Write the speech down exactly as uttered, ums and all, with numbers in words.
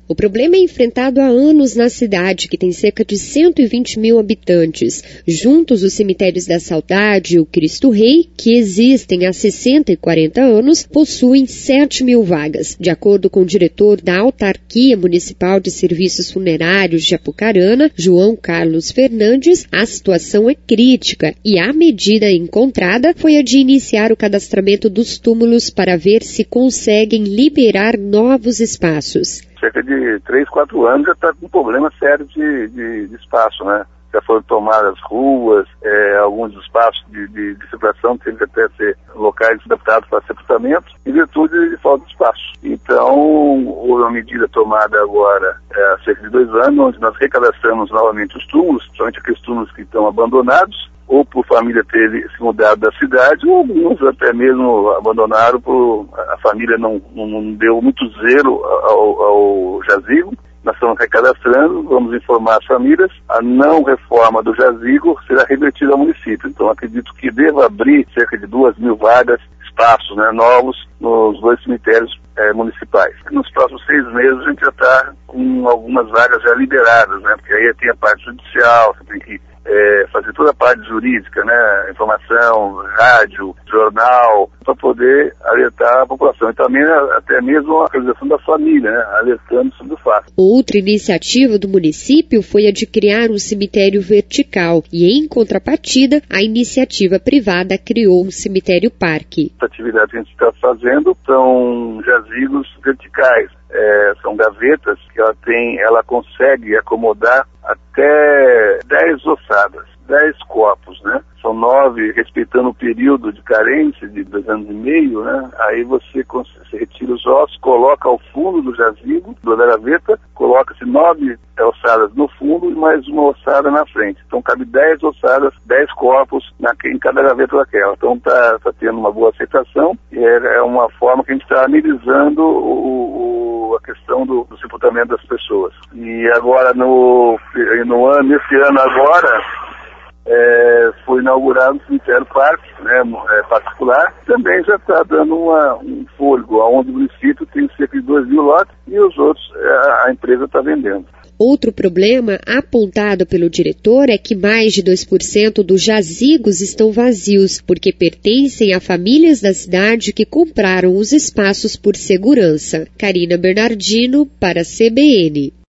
O problema é enfrentado há anos na cidade, que tem cerca de cento e vinte mil habitantes. Juntos, os cemitérios da Saudade e o Cristo Rei, que existem há sessenta e quarenta anos, possuem sete mil vagas. De acordo com o diretor da Autarquia Municipal de Serviços Funerários de Apucarana, João Carlos Fernandes, a situação é crítica e a medida encontrada foi a de iniciar o cadastramento dos túmulos para ver se conseguem liberar novos espaços. Cerca de três, quatro anos já está com um problema sério de, de, de espaço, né? Já foram tomadas ruas, é, alguns espaços de, de, de circulação têm que até ser locais adaptados para sepultamento, em virtude de falta de espaço. Então, houve uma medida tomada agora é, há cerca de dois anos, onde nós recadastramos novamente os túmulos, principalmente aqueles túmulos que estão abandonados, ou por família ter se mudado da cidade, ou alguns até mesmo abandonaram, por a família não, não, não deu muito zelo ao, ao jazigo. Nós estamos recadastrando, vamos informar as famílias, a não reforma do jazigo será revertida ao município. Então, acredito que deva abrir cerca de duas mil vagas, espaços né, novos, nos dois cemitérios é, municipais. Nos próximos seis meses a gente já está com algumas vagas já liberadas, né? Porque aí tem a parte judicial, você tem que É, fazer toda a parte jurídica, né, informação, rádio, jornal, para poder alertar a população. E também até mesmo a realização da família, né, alertando sobre o fato. Outra iniciativa do município foi a de criar um cemitério vertical e, em contrapartida, a iniciativa privada criou um cemitério-parque. As atividades que a gente está fazendo são jazigos verticais. É, são gavetas que ela tem, ela consegue acomodar até dez ossadas, dez corpos, né? São nove, respeitando o período de carência de dois anos e meio, né? Aí você, você retira os ossos, coloca ao fundo do jazigo, da gaveta, coloca-se nove ossadas no fundo e mais uma ossada na frente. Então cabe dez ossadas, dez corpos na, em cada gaveta daquela. Então está tá tendo uma boa aceitação e é, é uma forma que a gente está amenizando o, o, a questão do, do sepultamento das pessoas. E agora, no, no ano, nesse ano agora, É, foi inaugurado um cemitério parque, né, é, particular, também já está dando uma, um fôlego, onde o município tem cerca de dois mil lotes e os outros a, a empresa está vendendo. Outro problema apontado pelo diretor é que mais de dois por cento dos jazigos estão vazios, porque pertencem a famílias da cidade que compraram os espaços por segurança. Karina Bernardino, para a C B N.